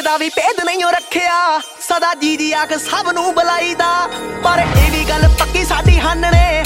ਦਾ ਵੀ ਭੇਦ ਨਹੀਂ ਓ ਰੱਖਿਆ ਸਦਾ ਜੀ ਆਖ ਸਭ ਨੂੰ ਬੁਲਾਈਦਾ। ਪਰ ਇਹ ਵੀ ਗੱਲ ਪੱਕੀ ਸਾਡੀ ਹਾਨਣੇ